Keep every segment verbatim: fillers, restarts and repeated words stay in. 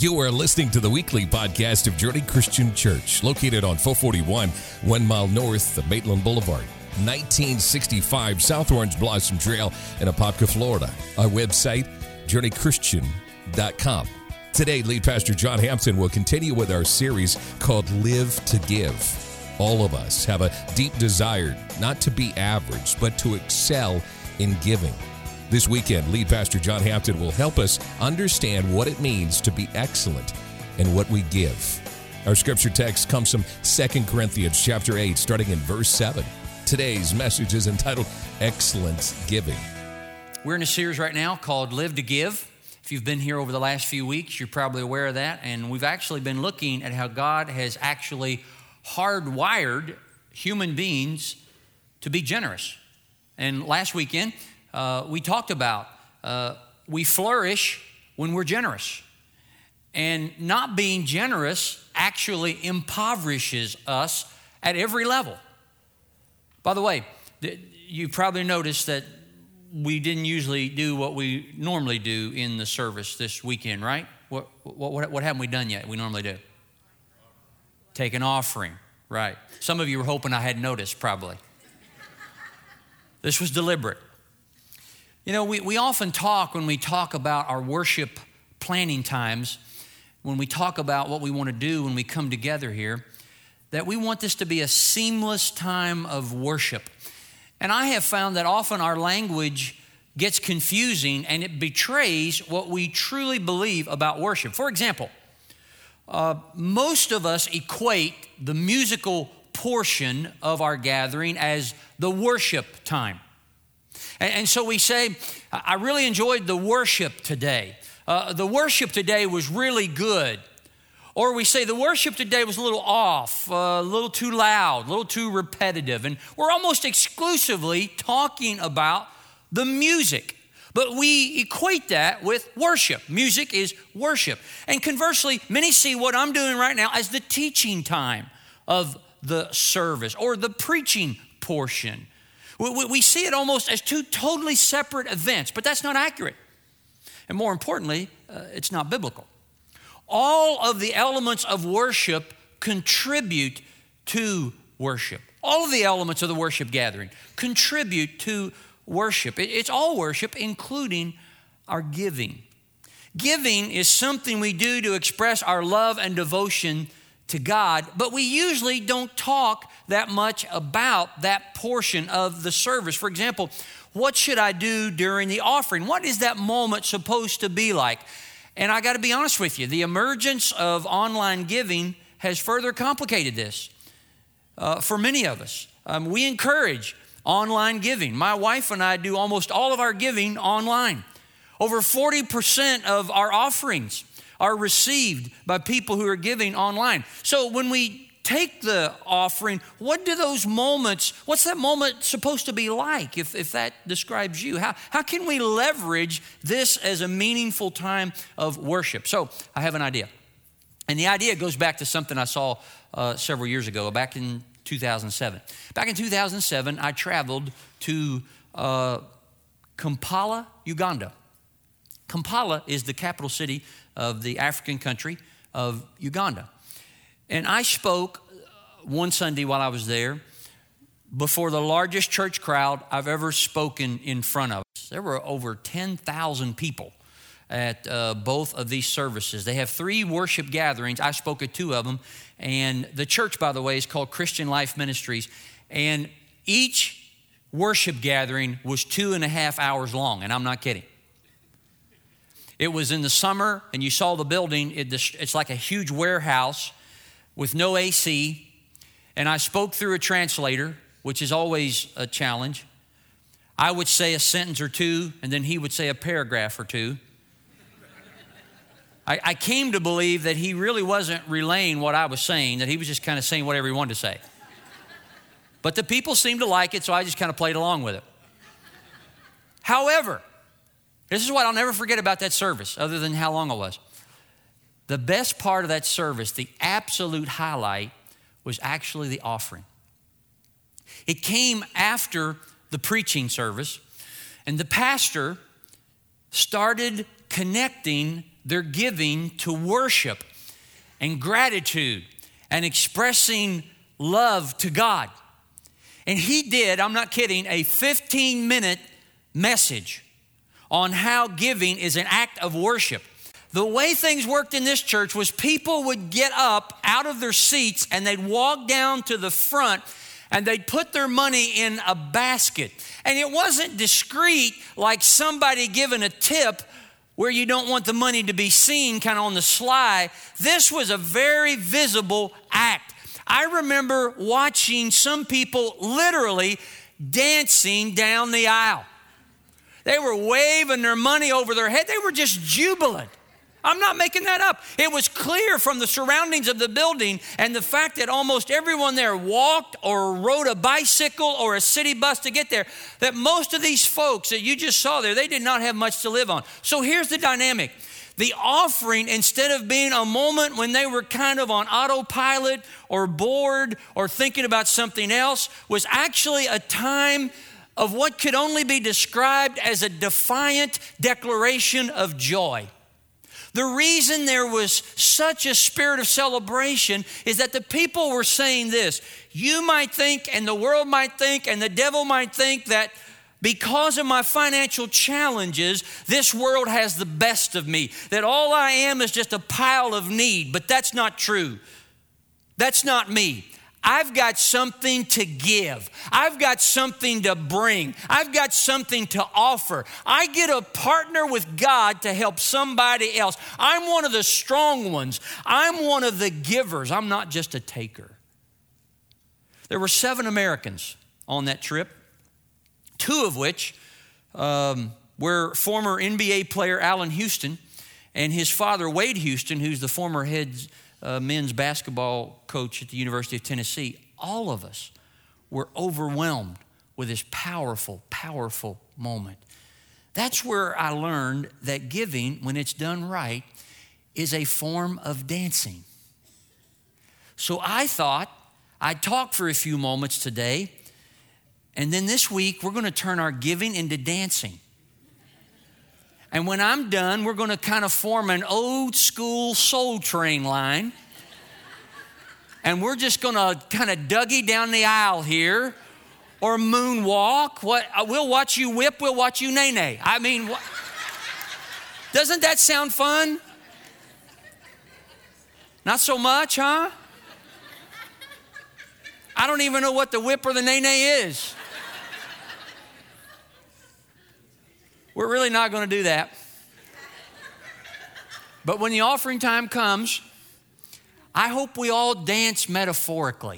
You are listening to the weekly podcast of Journey Christian Church, located on four forty-one, one mile north of Maitland Boulevard, nineteen sixty-five South Orange Blossom Trail in Apopka, Florida. Our website, journey christian dot com. Today, lead pastor John Hampton will continue with our series called Live to Give. All of us have a deep desire not to be average, but to excel in giving. This weekend, lead pastor John Hampton will help us understand what it means to be excellent in what we give. Our scripture text comes from Second Corinthians chapter eight, starting in verse seven. Today's message is entitled Excellent Giving. We're in a series right now called Live to Give. If you've been here over the last few weeks, you're probably aware of that. And we've actually been looking at how God has actually hardwired human beings to be generous. And last weekend, uh, we talked about uh, we flourish when we're generous. And not being generous actually impoverishes us at every level. By the way, you probably noticed that we didn't usually do what we normally do in the service this weekend, right? What, what, what haven't we done yet we normally do? Take an offering, right. Some of you were hoping I hadn't noticed, probably. This was deliberate. You know, we, we often talk when we talk about our worship planning times, when we talk about what we want to do when we come together here, that we want this to be a seamless time of worship. And I have found that often our language gets confusing and it betrays what we truly believe about worship. For example, uh, most of us equate the musical portion of our gathering as the worship time. And, and so we say, I really enjoyed the worship today. Uh, the worship today was really good. Or we say the worship today was a little off, uh, a little too loud, a little too repetitive. And we're almost exclusively talking about the music. But we equate that with worship. Music is worship. And conversely, many see what I'm doing right now as the teaching time of the service or the preaching portion. We, we, we see it almost as two totally separate events, but that's not accurate. And more importantly, uh, it's not biblical. All of the elements of worship contribute to worship. All of the elements of the worship gathering contribute to worship. It's all worship, including our giving. Giving is something we do to express our love and devotion to God, but we usually don't talk that much about that portion of the service. For example, what should I do during the offering? What is that moment supposed to be like? And I got to be honest with you, the emergence of online giving has further complicated this uh, for many of us. Um, we encourage online giving. My wife and I do almost all of our giving online. Over forty percent of our offerings are received by people who are giving online. So when we take the offering, what do those moments, what's that moment supposed to be like if, if that describes you? How, how can we leverage this as a meaningful time of worship? So I have an idea. And the idea goes back to something I saw uh, several years ago, back in two thousand seven. Back in two thousand seven, I traveled to uh, Kampala, Uganda. Kampala is the capital city of the African country of Uganda. And I spoke one Sunday while I was there before the largest church crowd I've ever spoken in front of. There were over ten thousand people at uh, both of these services. They have three worship gatherings. I spoke at two of them. And the church, by the way, is called Christian Life Ministries. And each worship gathering was two and a half hours long, and I'm not kidding. It was in the summer, and you saw the building. It, it's like a huge warehouse with no A C, and I spoke through a translator, which is always a challenge. I would say a sentence or two, and then he would say a paragraph or two. I, I came to believe that he really wasn't relaying what I was saying, that he was just kind of saying whatever he wanted to say. But the people seemed to like it, so I just kind of played along with it. However, this is what I'll never forget about that service, other than how long it was. The best part of that service, the absolute highlight, was actually the offering. It came after the preaching service, and the pastor started connecting their giving to worship and gratitude and expressing love to God. And he did, I'm not kidding, a fifteen minute message on how giving is an act of worship. The way things worked in this church was people would get up out of their seats and they'd walk down to the front and they'd put their money in a basket. And it wasn't discreet like somebody giving a tip where you don't want the money to be seen kind of on the sly. This was a very visible act. I remember watching some people literally dancing down the aisle. They were waving their money over their head. They were just jubilant. I'm not making that up. It was clear from the surroundings of the building and the fact that almost everyone there walked or rode a bicycle or a city bus to get there, that most of these folks that you just saw there, they did not have much to live on. So here's the dynamic. The offering, instead of being a moment when they were kind of on autopilot or bored or thinking about something else, was actually a time of what could only be described as a defiant declaration of joy. The reason there was such a spirit of celebration is that the people were saying this: you might think, and the world might think, and the devil might think that because of my financial challenges, this world has the best of me, that all I am is just a pile of need. But that's not true. That's not me. I've got something to give. I've got something to bring. I've got something to offer. I get a partner with God to help somebody else. I'm one of the strong ones. I'm one of the givers. I'm not just a taker. There were seven Americans on that trip, two of which um, were former N B A player Allen Houston and his father, Wade Houston, who's the former head uh, men's basketball coach at the University of Tennessee. All of us were overwhelmed with this powerful, powerful moment. That's where I learned that giving, when it's done right, is a form of dancing. So I thought I'd talk for a few moments today, and then this week we're going to turn our giving into dancing. And when I'm done, we're going to kind of form an old school Soul Train line. And we're just going to kind of Dougie down the aisle here or moonwalk. What, we'll watch you whip, we'll watch you nay-nay. I mean, what, doesn't that sound fun? Not so much, huh? I don't even know what the whip or the nay-nay is. We're really not going to do that. But when the offering time comes, I hope we all dance metaphorically.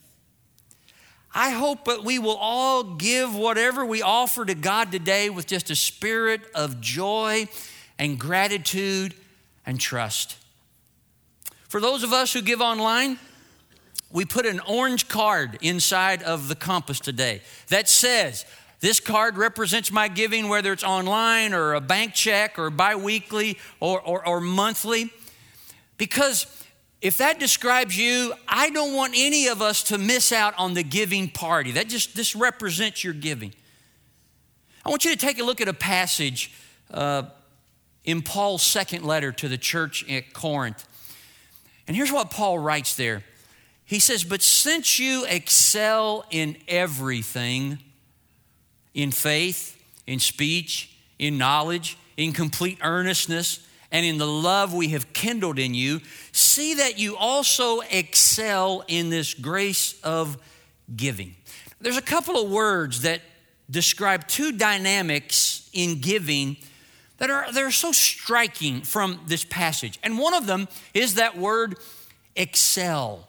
I hope that we will all give whatever we offer to God today with just a spirit of joy and gratitude and trust. For those of us who give online, we put an orange card inside of the Compass today that says, this card represents my giving, whether it's online or a bank check or biweekly or, or, or monthly. Because if that describes you, I don't want any of us to miss out on the giving party. That just, this represents your giving. I want you to take a look at a passage uh, in Paul's second letter to the church at Corinth. And here's what Paul writes there. He says, but since you excel in everything, in faith, in speech, in knowledge, in complete earnestness, and in the love we have kindled in you, see that you also excel in this grace of giving. There's a couple of words that describe two dynamics in giving that are they're so striking from this passage. And one of them is that word excel.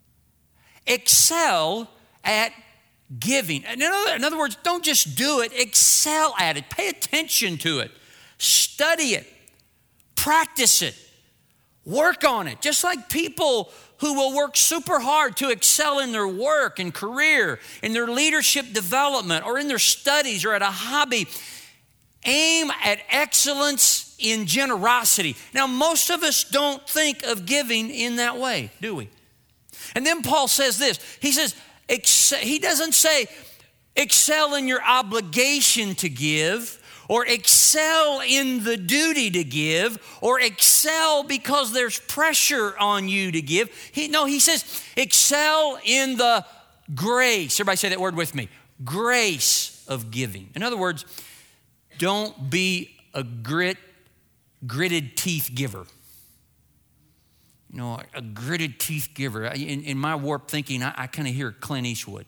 Excel at giving. In other, in other words, don't just do it, excel at it. Pay attention to it. Study it. Practice it. Work on it. Just like people who will work super hard to excel in their work and career, in their leadership development, or in their studies, or at a hobby. Aim at excellence in generosity. Now, most of us don't think of giving in that way, do we? And then Paul says this. He says, He doesn't say excel in your obligation to give or excel in the duty to give, or excel because there's pressure on you to give. He, no, he says excel in the grace. Everybody say that word with me. Grace of giving. In other words, don't be a grit, gritted teeth giver. You know, a gritted teeth giver. In, in my warped thinking, I, I kind of hear Clint Eastwood.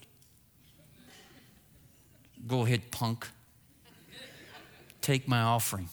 Go ahead, punk. Take my offering.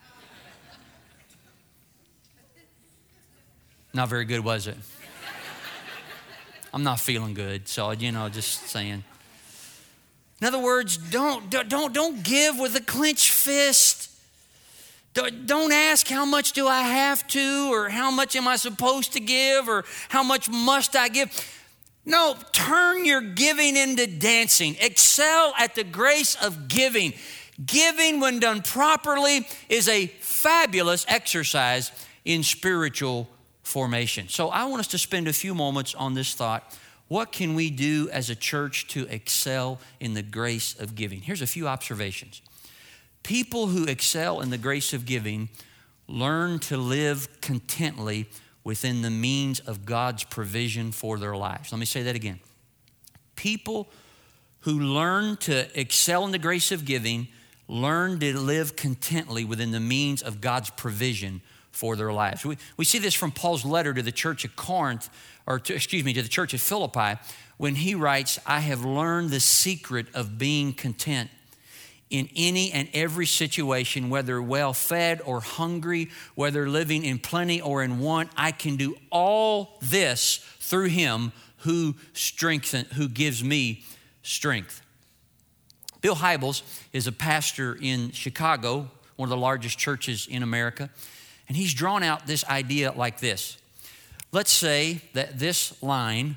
Not very good, was it? I'm not feeling good, so, you know, just saying. In other words, don't, don't, don't give with a clenched fist. Don't ask how much do I have to, or how much am I supposed to give, or how much must I give. No, turn your giving into dancing. Excel at the grace of giving. Giving, when done properly, is a fabulous exercise in spiritual formation. So I want us to spend a few moments on this thought. What can we do as a church to excel in the grace of giving? Here's a few observations. People who excel in the grace of giving learn to live contently within the means of God's provision for their lives. Let me say that again. People who learn to excel in the grace of giving learn to live contently within the means of God's provision for their lives. We, we see this from Paul's letter to the church of Corinth, or to, excuse me, to the church of Philippi, when he writes, I have learned the secret of being content in any and every situation, whether well-fed or hungry, whether living in plenty or in want. I can do all this through him who strengthen, who gives me strength. Bill Hybels is a pastor in Chicago, one of the largest churches in America, and he's drawn out this idea like this. Let's say that this line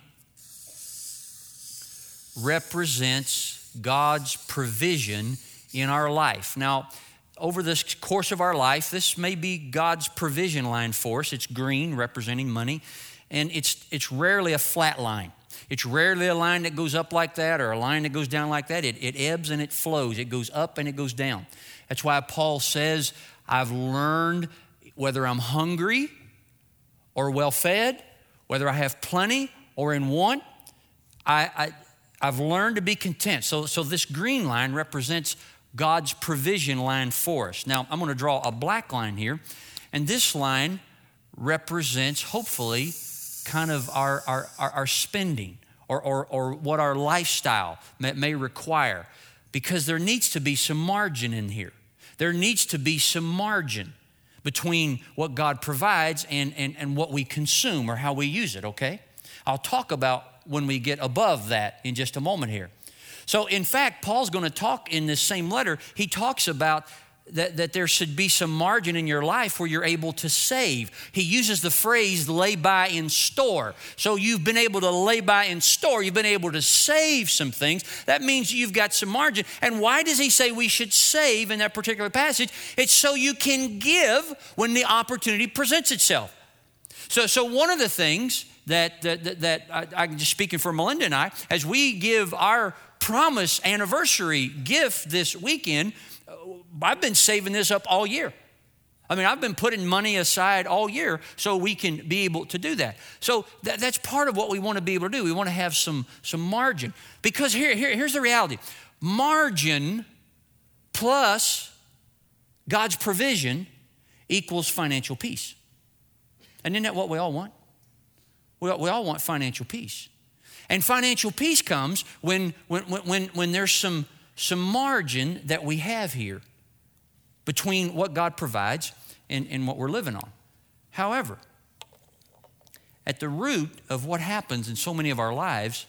represents God's provision in our life. Now, over this course of our life, this may be God's provision line for us. It's green, representing money, and it's it's rarely a flat line. It's rarely a line that goes up like that or a line that goes down like that. It, it ebbs and it flows. It goes up and it goes down. That's why Paul says, I've learned whether I'm hungry or well-fed, whether I have plenty or in want, I, I, I've learned to be content. So, so this green line represents God's provision line for us. Now, I'm going to draw a black line here, and this line represents, hopefully, kind of our, our, our, our spending or, or, or what our lifestyle may, may require, because there needs to be some margin in here. There needs to be some margin between what God provides and, and, and what we consume or how we use it, okay? I'll talk about when we get above that in just a moment here. So in fact, Paul's going to talk in this same letter, he talks about that, that there should be some margin in your life where you're able to save. He uses the phrase lay by in store. So you've been able to lay by in store. You've been able to save some things. That means you've got some margin. And why does he say we should save in that particular passage? It's so you can give when the opportunity presents itself. So, so one of the things that, that, that, that I, I'm just speaking for Melinda and I, as we give our promise anniversary gift this weekend, I've been saving this up all year. I mean, I've been putting money aside all year so we can be able to do that. So that, that's part of what we want to be able to do. We want to have some, some margin. Because here, here, here's the reality. Margin plus God's provision equals financial peace. And isn't that what we all want? We all, we all want financial peace. And financial peace comes when, when, when, when there's some, some margin that we have here between what God provides and, and what we're living on. However, at the root of what happens in so many of our lives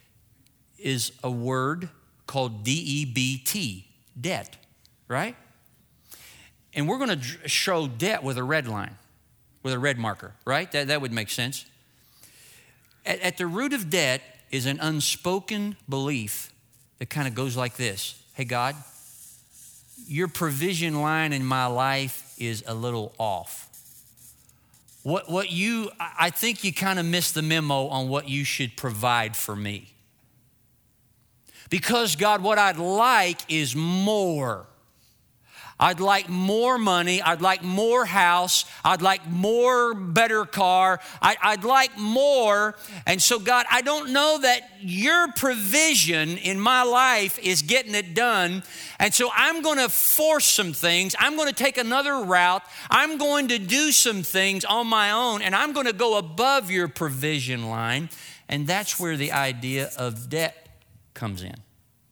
is a word called D E B T, debt, right? And we're going to show debt with a red line, with a red marker, right? That, that would make sense. At, at the root of debt is an unspoken belief that kind of goes like this. Hey, God, your provision line in my life is a little off. What, what you, I think you kind of missed the memo on what you should provide for me. Because God, what I'd like is more. I'd like more money. I'd like more house. I'd like more better car. I, I'd like more. And so, God, I don't know that your provision in my life is getting it done. And so I'm going to force some things. I'm going to take another route. I'm going to do some things on my own. And I'm going to go above your provision line. And that's where the idea of debt comes in.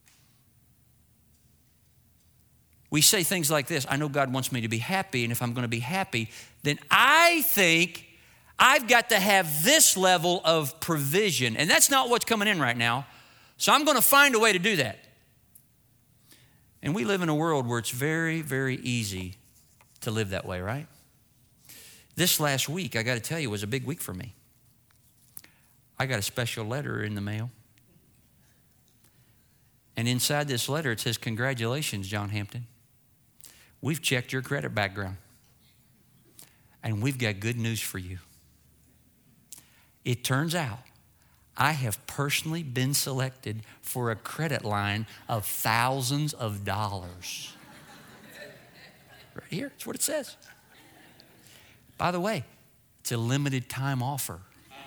We say things like this: I know God wants me to be happy, and if I'm going to be happy, then I think I've got to have this level of provision. And that's not what's coming in right now. So I'm going to find a way to do that. And we live in a world where it's very, very easy to live that way, right? This last week, I got to tell you, was a big week for me. I got a special letter in the mail. And inside this letter, it says, "Congratulations, John Hampton. We've checked your credit background, and we've got good news for you. It turns out I have personally been selected for a credit line of thousands of dollars." Right here, that's what it says. By the way, it's a limited time offer.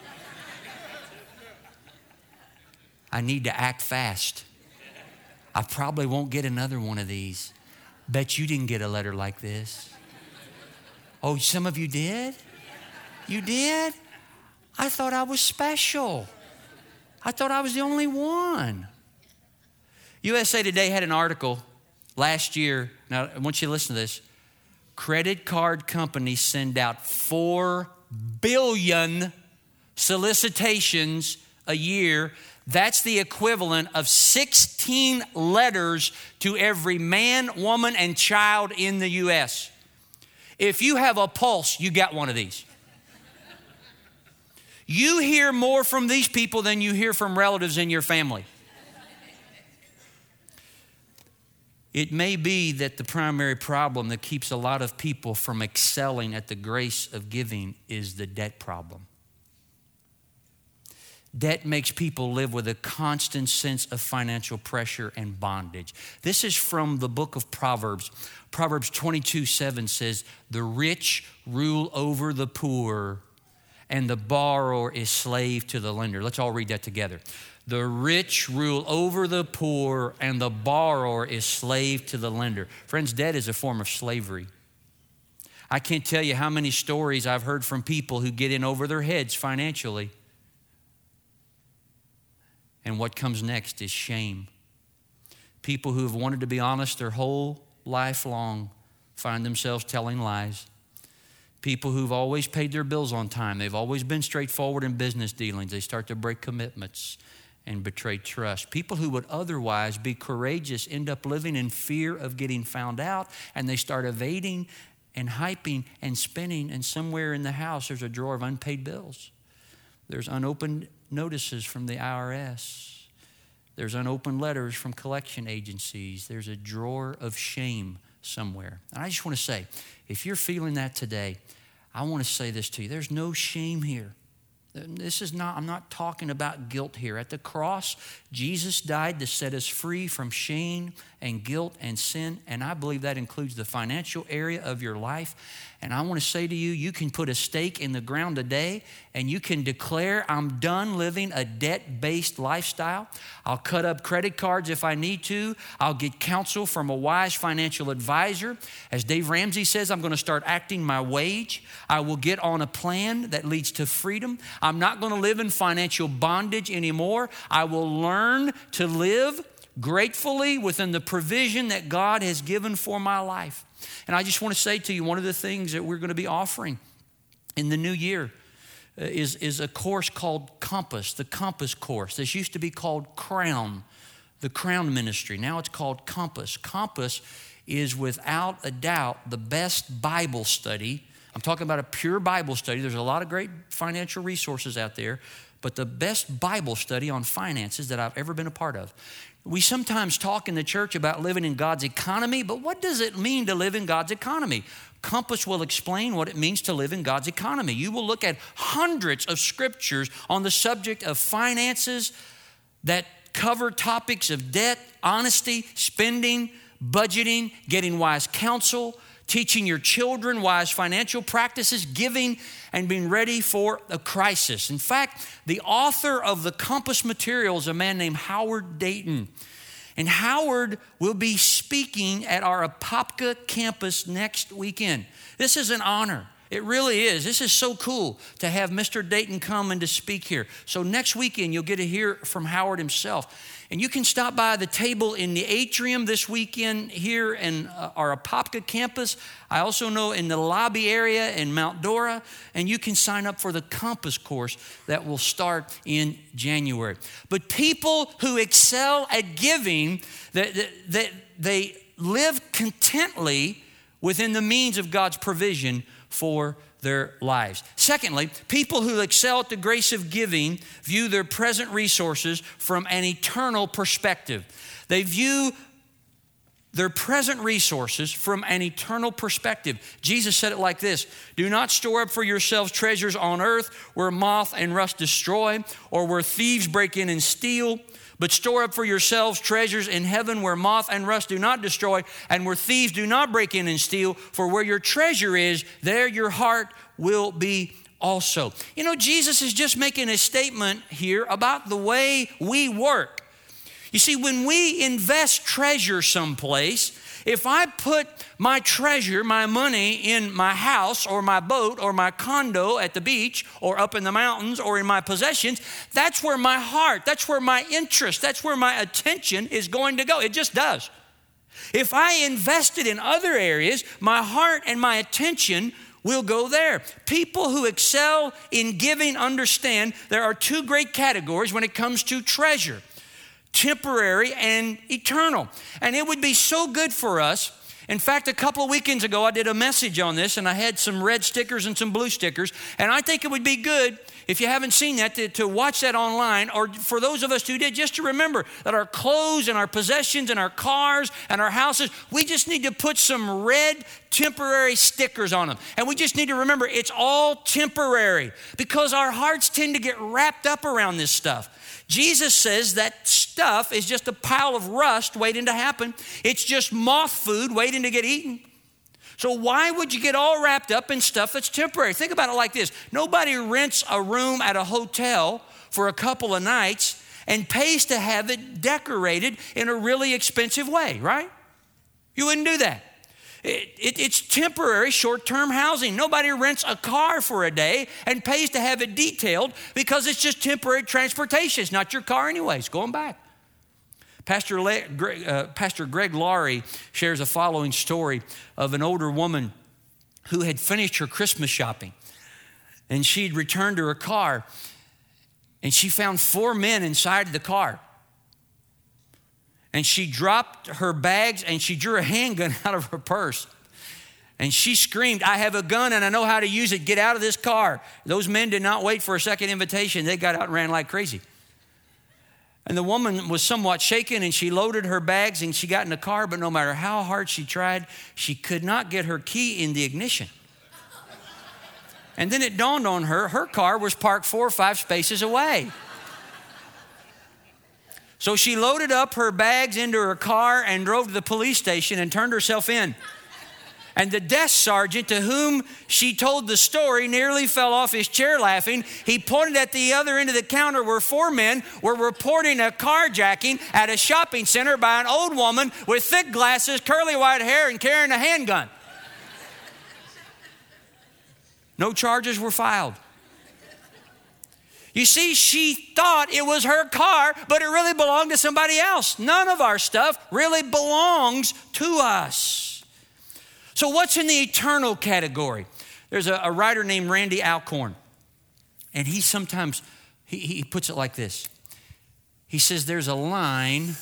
I need to act fast. I probably won't get another one of these. Bet you didn't get a letter like this. Oh, some of you did? You did? I thought I was special. I thought I was the only one. U S A Today had an article last year. Now, I want you to listen to this. Credit card companies send out four billion solicitations a year. That's the equivalent of sixteen letters to every man, woman, and child in the U S If you have a pulse, you got one of these. You hear more from these people than you hear from relatives in your family. It may be that the primary problem that keeps a lot of people from excelling at the grace of giving is the debt problem. Debt makes people live with a constant sense of financial pressure and bondage. This is from the book of Proverbs. Proverbs twenty-two seven says, "The rich rule over the poor, and the borrower is slave to the lender." Let's all read that together. The rich rule over the poor, and the borrower is slave to the lender. Friends, debt is a form of slavery. I can't tell you how many stories I've heard from people who get in over their heads financially. And what comes next is shame. People who have wanted to be honest their whole life long find themselves telling lies. People who've always paid their bills on time, they've always been straightforward in business dealings, they start to break commitments and betray trust. People who would otherwise be courageous end up living in fear of getting found out, and they start evading and hyping and spending, and somewhere in the house there's a drawer of unpaid bills. There's unopened notices from the I R S. There's unopened letters from collection agencies. There's a drawer of shame somewhere. And I just want to say, if you're feeling that today, I want to say this to you. There's no shame here. This is not, I'm not talking about guilt here. At the cross, Jesus died to set us free from shame and guilt and sin. And I believe that includes the financial area of your life. And I want to say to you, you can put a stake in the ground today and you can declare, I'm done living a debt-based lifestyle. I'll cut up credit cards if I need to. I'll get counsel from a wise financial advisor. As Dave Ramsey says, I'm going to start acting my wage. I will get on a plan that leads to freedom. I'm not going to live in financial bondage anymore. I will learn to live gratefully within the provision that God has given for my life. And I just want to say to you, one of the things that we're going to be offering in the new year is, is a course called Compass, the Compass course. This used to be called Crown, the Crown Ministry. Now it's called Compass. Compass is without a doubt the best Bible study. I'm talking about a pure Bible study. There's a lot of great financial resources out there, but the best Bible study on finances that I've ever been a part of. We sometimes talk in the church about living in God's economy, but what does it mean to live in God's economy? Compass will explain what it means to live in God's economy. You will look at hundreds of scriptures on the subject of finances that cover topics of debt, honesty, spending, budgeting, getting wise counsel, teaching your children wise financial practices, giving, and being ready for a crisis. In fact, the author of the Compass material is a man named Howard Dayton. And Howard will be speaking at our Apopka campus next weekend. This is an honor. It really is. This is so cool to have Mister Dayton come and to speak here. So next weekend, you'll get to hear from Howard himself. And you can stop by the table in the atrium this weekend here in our Apopka campus. I also know in the lobby area in Mount Dora. And you can sign up for the Compass course that will start in January. But people who excel at giving, that, that, that they live contently within the means of God's provision for their lives. Secondly, people who excel at the grace of giving view their present resources from an eternal perspective. They view their present resources from an eternal perspective. Jesus said it like this: do not store up for yourselves treasures on earth where moth and rust destroy, or where thieves break in and steal, but store up for yourselves treasures in heaven where moth and rust do not destroy, and where thieves do not break in and steal. For where your treasure is, there your heart will be also. You know, Jesus is just making a statement here about the way we work. You see, when we invest treasure someplace, if I put my treasure, my money in my house or my boat or my condo at the beach or up in the mountains or in my possessions, that's where my heart, that's where my interest, that's where my attention is going to go. It just does. If I invest it in other areas, my heart and my attention will go there. People who excel in giving understand there are two great categories when it comes to treasure: temporary and eternal. And it would be so good for us. In fact, a couple of weekends ago, I did a message on this, and I had some red stickers and some blue stickers. And I think it would be good, if you haven't seen that, to, to watch that online, or for those of us who did, just to remember that our clothes and our possessions and our cars and our houses, we just need to put some red temporary stickers on them. And we just need to remember it's all temporary, because our hearts tend to get wrapped up around this stuff. Jesus says that stuff is just a pile of rust waiting to happen. It's just moth food waiting to get eaten. So why would you get all wrapped up in stuff that's temporary? Think about it like this. Nobody rents a room at a hotel for a couple of nights and pays to have it decorated in a really expensive way, right? You wouldn't do that. It, it, it's temporary, short-term housing. Nobody rents a car for a day and pays to have it detailed, because it's just temporary transportation. It's not your car anyway. It's going back. Pastor, Le, Greg, uh, Pastor Greg Laurie shares a following story of an older woman who had finished her Christmas shopping, and she'd returned to her car, and she found four men inside the car. And she dropped her bags and she drew a handgun out of her purse. And she screamed, "I have a gun and I know how to use it. Get out of this car." Those men did not wait for a second invitation. They got out and ran like crazy. And the woman was somewhat shaken, and she loaded her bags and she got in the car, but no matter how hard she tried, she could not get her key in the ignition. And then it dawned on her, her car was parked four or five spaces away. So she loaded up her bags into her car and drove to the police station and turned herself in. And the desk sergeant, to whom she told the story, nearly fell off his chair laughing. He pointed at the other end of the counter where four men were reporting a carjacking at a shopping center by an old woman with thick glasses, curly white hair, and carrying a handgun. No charges were filed. You see, she thought it was her car, but it really belonged to somebody else. None of our stuff really belongs to us. So what's in the eternal category? There's a, a writer named Randy Alcorn, and he sometimes, he, he puts it like this. He says there's a line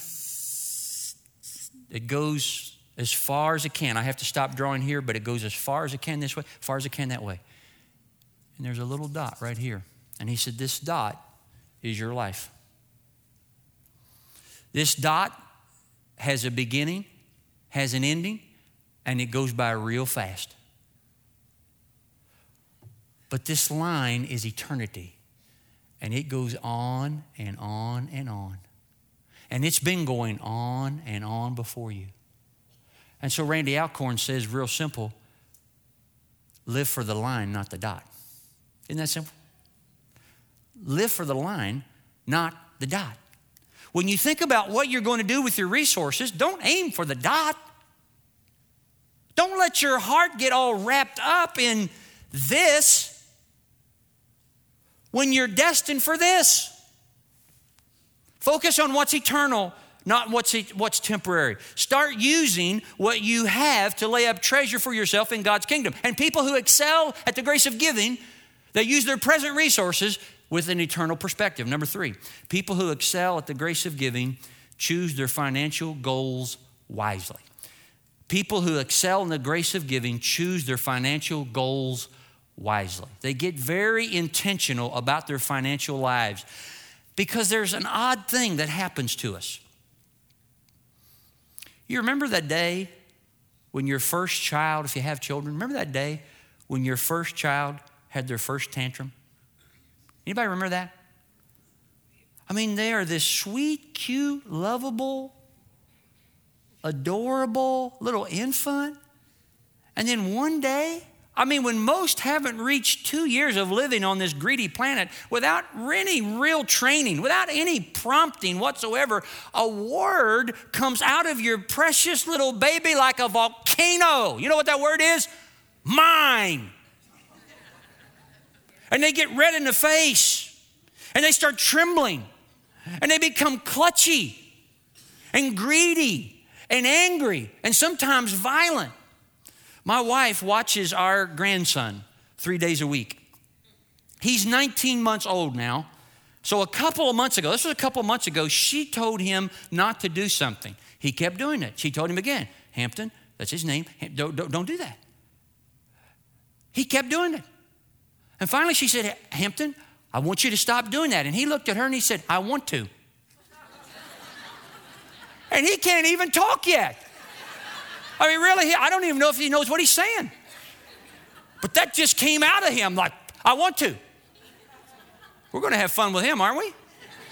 that goes as far as it can. I have to stop drawing here, but it goes as far as it can this way, as far as it can that way. And there's a little dot right here. And he said, this dot is your life. This dot has a beginning, has an ending, and it goes by real fast. But this line is eternity, and it goes on and on and on. And it's been going on and on before you. And so Randy Alcorn says, real simple, live for the line, not the dot. Isn't that simple? Live for the line, not the dot. When you think about what you're going to do with your resources, don't aim for the dot. Don't let your heart get all wrapped up in this when you're destined for this. Focus on what's eternal, not what's, what's temporary. Start using what you have to lay up treasure for yourself in God's kingdom. And people who excel at the grace of giving, they use their present resources with an eternal perspective. Number three, people who excel at the grace of giving choose their financial goals wisely. People who excel in the grace of giving choose their financial goals wisely. They get very intentional about their financial lives because there's an odd thing that happens to us. You remember that day when your first child, if you have children, remember that day when your first child had their first tantrum? Anybody remember that? I mean, they are this sweet, cute, lovable, adorable little infant. And then one day, I mean, when most haven't reached two years of living on this greedy planet without any real training, without any prompting whatsoever, a word comes out of your precious little baby like a volcano. You know what that word is? Mine. And they get red in the face, and they start trembling, and they become clutchy and greedy and angry and sometimes violent. My wife watches our grandson three days a week. He's nineteen months old now. So a couple of months ago, this was a couple of months ago, she told him not to do something. He kept doing it. She told him again, Hampton, that's his name, don't, don't, don't do that. He kept doing it. And finally she said, Hampton, I want you to stop doing that. And he looked at her and he said, I want to. And he can't even talk yet. I mean, really, I don't even know if he knows what he's saying. But that just came out of him like, I want to. We're going to have fun with him, aren't we?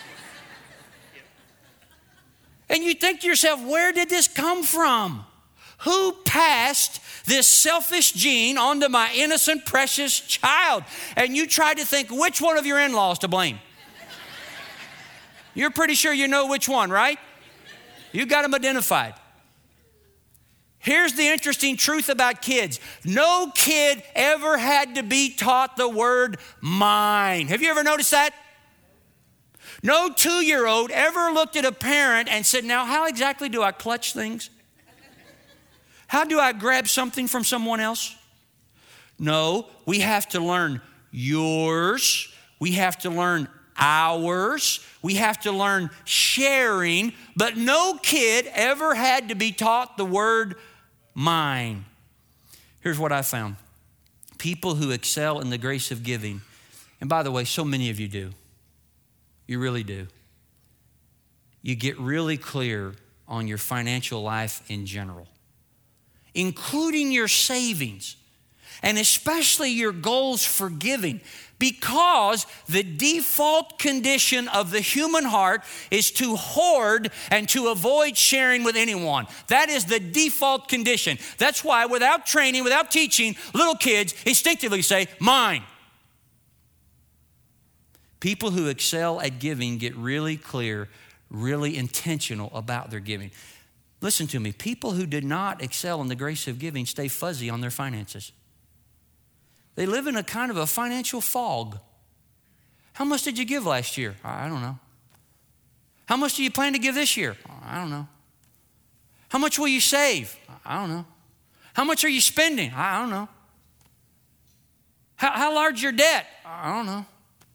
And you think to yourself, where did this come from? Who passed this selfish gene onto my innocent, precious child? And you try to think which one of your in-laws to blame. You're pretty sure you know which one, right? You got them identified. Here's the interesting truth about kids. No kid ever had to be taught the word mine. Have you ever noticed that? No two-year-old ever looked at a parent and said, now how exactly do I clutch things? How do I grab something from someone else? No, we have to learn yours. We have to learn ours. We have to learn sharing. But no kid ever had to be taught the word mine. Here's what I found. People who excel in the grace of giving, and by the way, so many of you do. You really do. You get really clear on your financial life in general, including your savings, and especially your goals for giving, because the default condition of the human heart is to hoard and to avoid sharing with anyone. That is the default condition. That's why without training, without teaching, little kids instinctively say, mine. People who excel at giving get really clear, really intentional about their giving. Listen to me, people who did not excel in the grace of giving stay fuzzy on their finances. They live in a kind of a financial fog. How much did you give last year? I don't know. How much do you plan to give this year? I don't know. How much will you save? I don't know. How much are you spending? I don't know. How, how large is your debt? I don't know.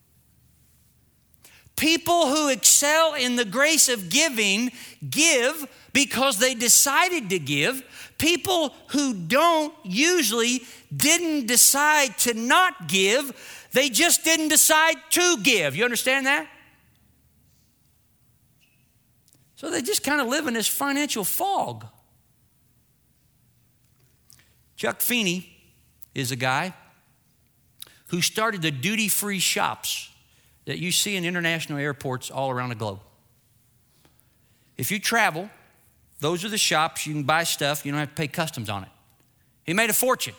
People who excel in the grace of giving give because they decided to give. People who don't usually didn't decide to not give. They just didn't decide to give. You understand that? So they just kind of live in this financial fog. Chuck Feeney is a guy who started the duty-free shops that you see in international airports all around the globe. If you travel, those are the shops. You can buy stuff. You don't have to pay customs on it. He made a fortune.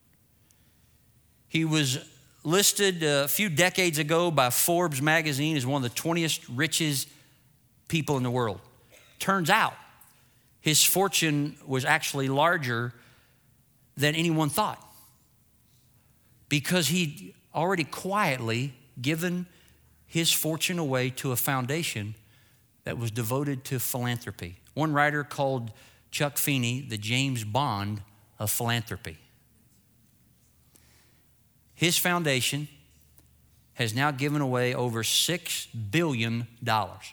He was listed a few decades ago by Forbes magazine as one of the twentieth richest people in the world. Turns out his fortune was actually larger than anyone thought, because he'd already quietly given his fortune away to a foundation that was devoted to philanthropy. One writer called Chuck Feeney the James Bond of philanthropy. His foundation has now given away over six billion dollars.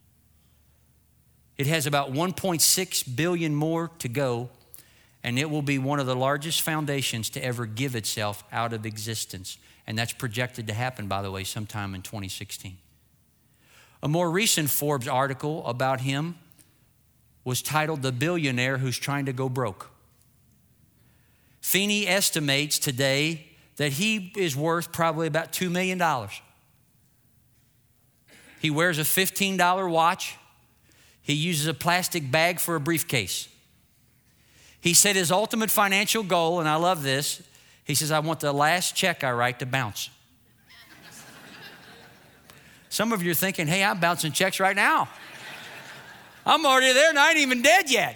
It has about one point six billion dollars more to go, and it will be one of the largest foundations to ever give itself out of existence. And that's projected to happen, by the way, sometime in twenty sixteen. A more recent Forbes article about him was titled "The Billionaire Who's Trying to Go Broke." Feeney estimates today that he is worth probably about two million dollars. He wears a fifteen dollar watch. He uses a plastic bag for a briefcase. He said his ultimate financial goal, and I love this, he says, I want the last check I write to bounce. Some of you are thinking, hey, I'm bouncing checks right now. I'm already there and I ain't even dead yet.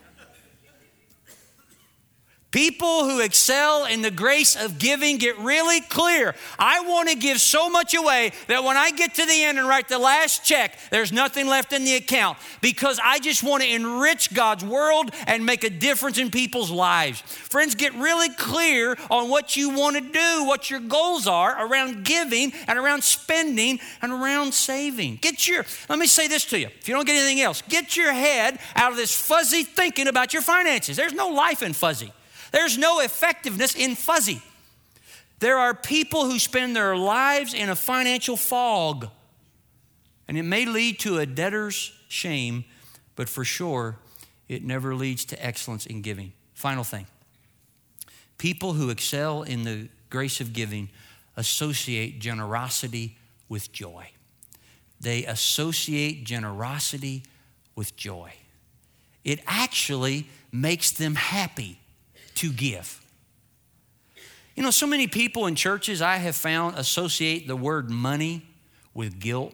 People who excel in the grace of giving get really clear. I want to give so much away that when I get to the end and write the last check, there's nothing left in the account, because I just want to enrich God's world and make a difference in people's lives. Friends, get really clear on what you want to do, what your goals are around giving and around spending and around saving. Get your, let me say this to you. If you don't get anything else, get your head out of this fuzzy thinking about your finances. There's no life in fuzzy. There's no effectiveness in fuzzy. There are people who spend their lives in a financial fog, and it may lead to a debtor's shame, but for sure, it never leads to excellence in giving. Final thing. People who excel in the grace of giving associate generosity with joy. They associate generosity with joy. It actually makes them happy to give. You know, so many people in churches I have found associate the word money with guilt.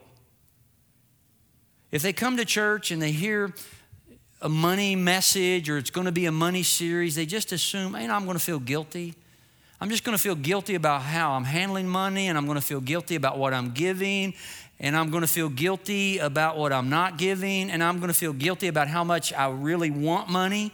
If they come to church and they hear a money message or it's going to be a money series, they just assume, hey, I'm going to feel guilty. I'm just going to feel guilty about how I'm handling money, and I'm going to feel guilty about what I'm giving, and I'm going to feel guilty about what I'm not giving, and I'm going to feel guilty about how much I really want money.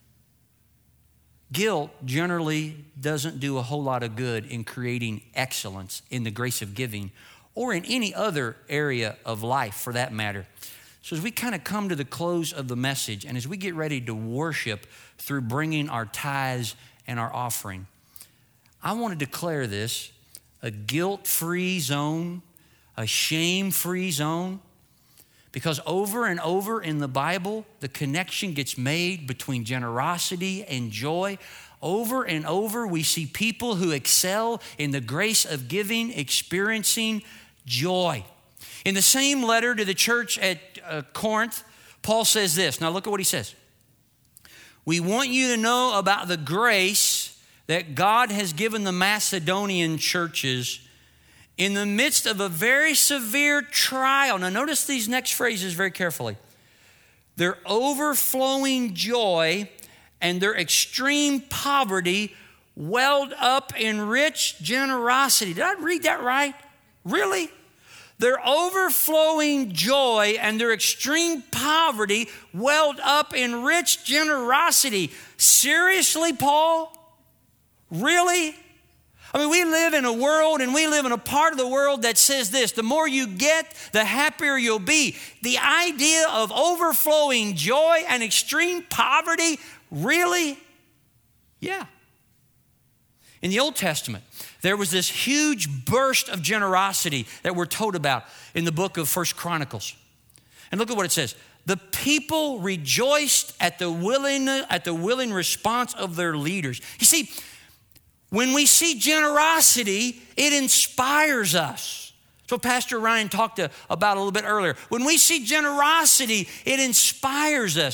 Guilt generally doesn't do a whole lot of good in creating excellence in the grace of giving or in any other area of life for that matter. So as we kind of come to the close of the message and as we get ready to worship through bringing our tithes and our offering, I want to declare this a guilt-free zone, a shame-free zone. Because over and over in the Bible, the connection gets made between generosity and joy. Over and over, we see people who excel in the grace of giving, experiencing joy. In the same letter to the church at uh, Corinth, Paul says this. Now look at what he says. We want you to know about the grace that God has given the Macedonian churches in the midst of a very severe trial. Now notice these next phrases very carefully. Their overflowing joy and their extreme poverty welled up in rich generosity. Did I read that right? Really? Their overflowing joy and their extreme poverty welled up in rich generosity. Seriously, Paul? Really? I mean, we live in a world and we live in a part of the world that says this: the more you get, the happier you'll be. The idea of overflowing joy and extreme poverty, really? Yeah. In the Old Testament, there was this huge burst of generosity that we're told about in the book of First Chronicles. And look at what it says. The people rejoiced at the willing, at the willing response of their leaders. You see, when we see generosity, it inspires us. So Pastor Ryan talked to, about a little bit earlier. When we see generosity, it inspires us.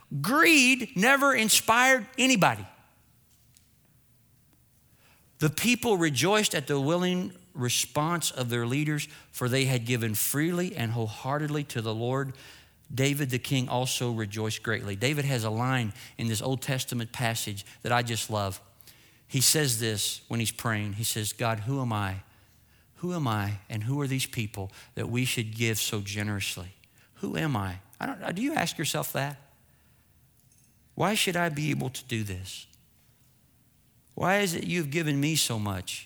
Greed never inspired anybody. The people rejoiced at the willing response of their leaders, for they had given freely and wholeheartedly to the Lord. David the king also rejoiced greatly. David has a line in this Old Testament passage that I just love. He says this when he's praying. He says, God, who am I? Who am I and who are these people that we should give so generously? Who am I? I don't, do you ask yourself that? Why should I be able to do this? Why is it you've given me so much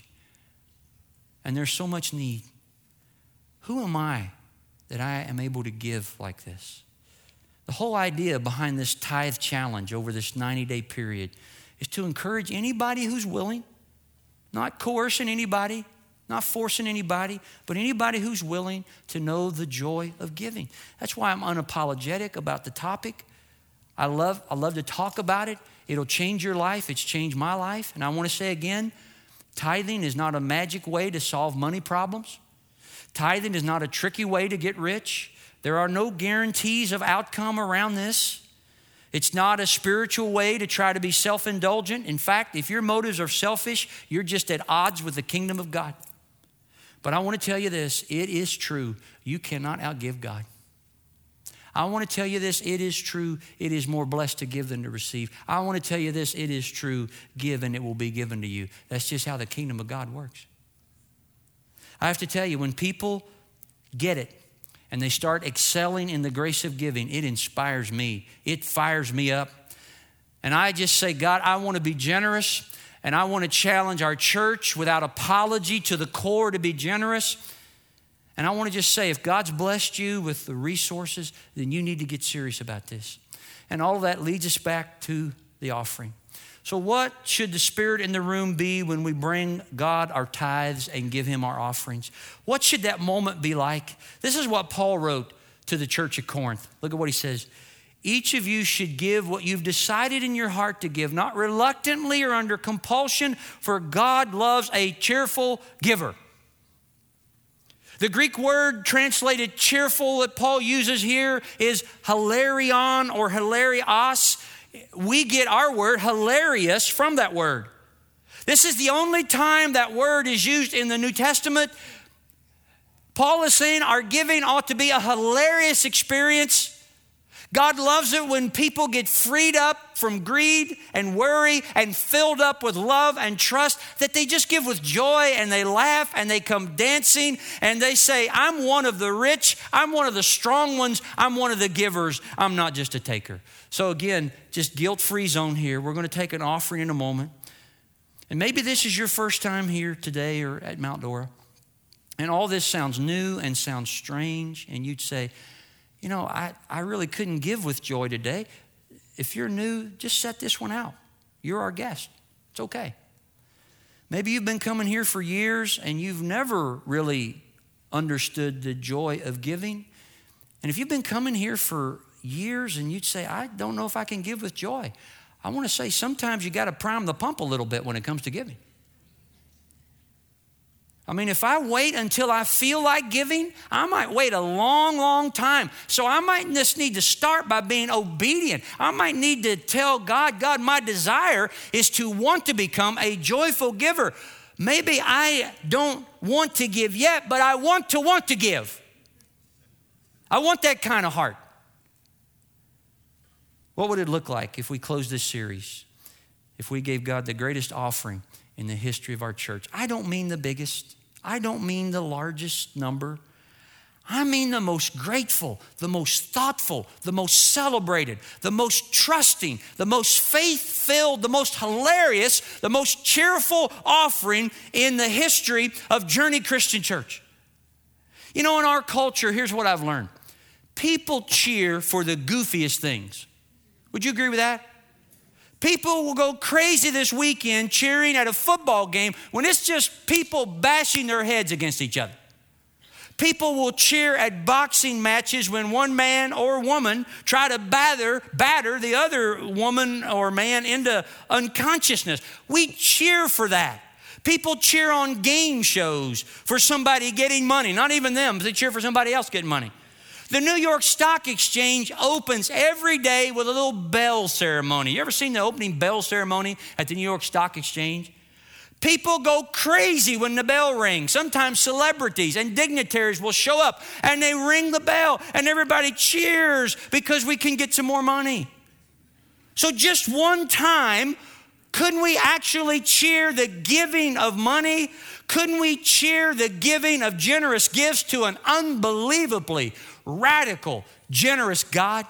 and there's so much need? Who am I that I am able to give like this? The whole idea behind this tithe challenge over this ninety-day period is to encourage anybody who's willing, not coercing anybody, not forcing anybody, but anybody who's willing to know the joy of giving. That's why I'm unapologetic about the topic. I love, I love to talk about it. It'll change your life. It's changed my life. And I want to say again, tithing is not a magic way to solve money problems. Tithing is not a tricky way to get rich. There are no guarantees of outcome around this. It's not a spiritual way to try to be self-indulgent. In fact, if your motives are selfish, you're just at odds with the kingdom of God. But I want to tell you this, it is true. You cannot outgive God. I want to tell you this, it is true. It is more blessed to give than to receive. I want to tell you this, it is true. Give and it will be given to you. That's just how the kingdom of God works. I have to tell you, when people get it and they start excelling in the grace of giving, it inspires me. It fires me up. And I just say, God, I want to be generous, and I want to challenge our church without apology to the core to be generous. And I want to just say, if God's blessed you with the resources, then you need to get serious about this. And all of that leads us back to the offering. So what should the spirit in the room be when we bring God our tithes and give him our offerings? What should that moment be like? This is what Paul wrote to the church of Corinth. Look at what he says. Each of you should give what you've decided in your heart to give, not reluctantly or under compulsion, for God loves a cheerful giver. The Greek word translated cheerful that Paul uses here is hilarion or hilarios. We get our word hilarious from that word. This is the only time that word is used in the New Testament. Paul is saying our giving ought to be a hilarious experience. God loves it when people get freed up from greed and worry and filled up with love and trust, that they just give with joy and they laugh and they come dancing and they say, I'm one of the rich, I'm one of the strong ones, I'm one of the givers, I'm not just a taker. So again, just guilt-free zone here. We're going to take an offering in a moment. And maybe this is your first time here today or at Mount Dora. And all this sounds new and sounds strange. And you'd say, you know, I, I really couldn't give with joy today. If you're new, just set this one out. You're our guest. It's okay. Maybe you've been coming here for years and you've never really understood the joy of giving. And if you've been coming here for years and you'd say, I don't know if I can give with joy. I want to say sometimes you got to prime the pump a little bit when it comes to giving. I mean, if I wait until I feel like giving, I might wait a long, long time. So I might just need to start by being obedient. I might need to tell God, God, my desire is to want to become a joyful giver. Maybe I don't want to give yet, but I want to want to give. I want that kind of heart. What would it look like if we closed this series? If we gave God the greatest offering in the history of our church? I don't mean the biggest. I don't mean the largest number. I mean the most grateful, the most thoughtful, the most celebrated, the most trusting, the most faith-filled, the most hilarious, the most cheerful offering in the history of Journey Christian Church. You know, in our culture, here's what I've learned. People cheer for the goofiest things. Would you agree with that? People will go crazy this weekend cheering at a football game when it's just people bashing their heads against each other. People will cheer at boxing matches when one man or woman try to batter, batter the other woman or man into unconsciousness. We cheer for that. People cheer on game shows for somebody getting money. Not even them, they cheer for somebody else getting money. The New York Stock Exchange opens every day with a little bell ceremony. You ever seen the opening bell ceremony at the New York Stock Exchange? People go crazy when the bell rings. Sometimes celebrities and dignitaries will show up and they ring the bell and everybody cheers because we can get some more money. So just one time, couldn't we actually cheer the giving of money? Couldn't we cheer the giving of generous gifts to an unbelievably radical, generous God?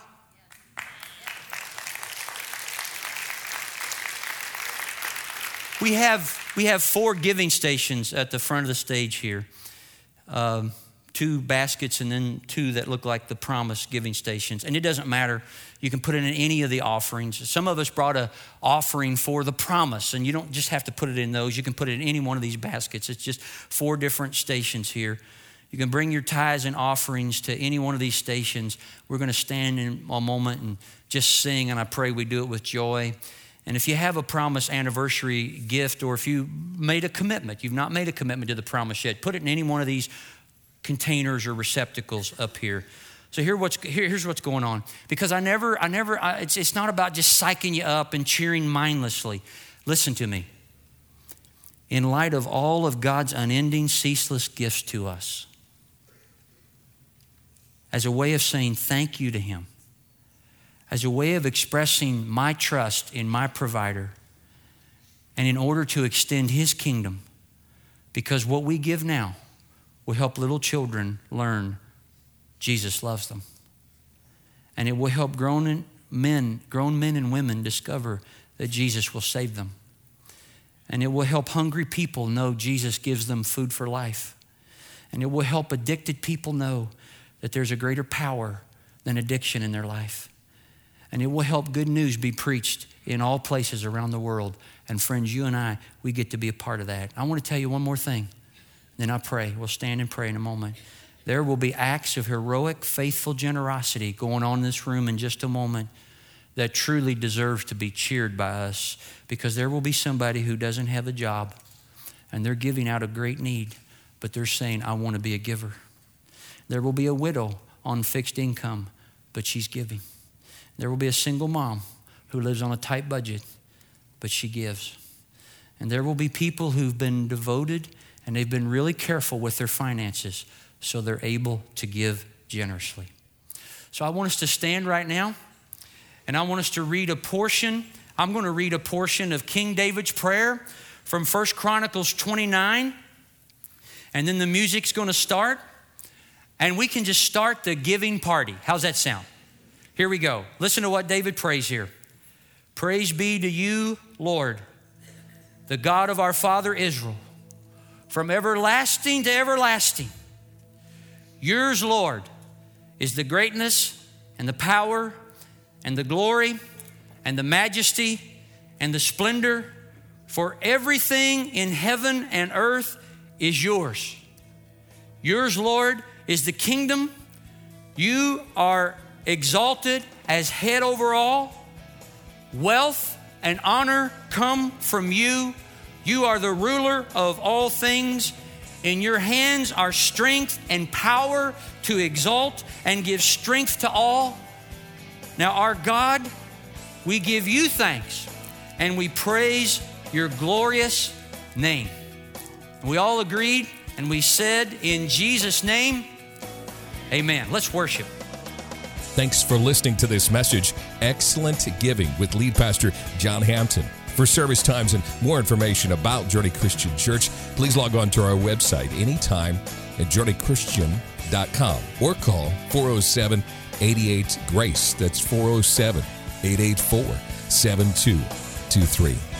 We have we have four giving stations at the front of the stage here. Um, two baskets and then two that look like the Promise giving stations. And it doesn't matter. You can put it in any of the offerings. Some of us brought an offering for the Promise, and you don't just have to put it in those. You can put it in any one of these baskets. It's just four different stations here. You can bring your tithes and offerings to any one of these stations. We're going to stand in a moment and just sing, and I pray we do it with joy. And if you have a Promise anniversary gift, or if you made a commitment, you've not made a commitment to the Promise yet, put it in any one of these containers or receptacles up here. So here what's, here, here's what's going on. Because I never, I never, I, it's, it's not about just psyching you up and cheering mindlessly. Listen to me. In light of all of God's unending, ceaseless gifts to us, as a way of saying thank you to Him, as a way of expressing my trust in my provider, and in order to extend His kingdom, because what we give now will help little children learn Jesus loves them. And it will help grown men, grown men and women discover that Jesus will save them. And it will help hungry people know Jesus gives them food for life. And it will help addicted people know that there's a greater power than addiction in their life. And it will help good news be preached in all places around the world. And friends, you and I, we get to be a part of that. I want to tell you one more thing. Then I pray. We'll stand and pray in a moment. There will be acts of heroic, faithful generosity going on in this room in just a moment that truly deserves to be cheered by us, because there will be somebody who doesn't have a job and they're giving out of great need, but they're saying, I want to be a giver. There will be a widow on fixed income, but she's giving. There will be a single mom who lives on a tight budget, but she gives. And there will be people who've been devoted and they've been really careful with their finances, so they're able to give generously. So I want us to stand right now, and I want us to read a portion. I'm going to read a portion of King David's prayer from First Chronicles twenty-nine, and then the music's going to start, and we can just start the giving party. How's that sound? Here we go. Listen to what David prays here. Praise be to you, Lord, the God of our father Israel, from everlasting to everlasting. Yours, Lord, is the greatness and the power and the glory and the majesty and the splendor, for everything in heaven and earth is yours. Yours, Lord, is the kingdom. You are exalted as head over all. Wealth and honor come from you. You are the ruler of all things. In your hands are strength and power to exalt and give strength to all. Now, our God, we give you thanks and we praise your glorious name. We all agreed and we said, in Jesus' name, amen. Let's worship. Thanks for listening to this message, Excellent Giving, with lead pastor John Hampton. For service times and more information about Journey Christian Church, please log on to our website anytime at journey christian dot com or call four oh seven, eight eight, GRACE. That's four oh seven, eight eight four, seven two two three.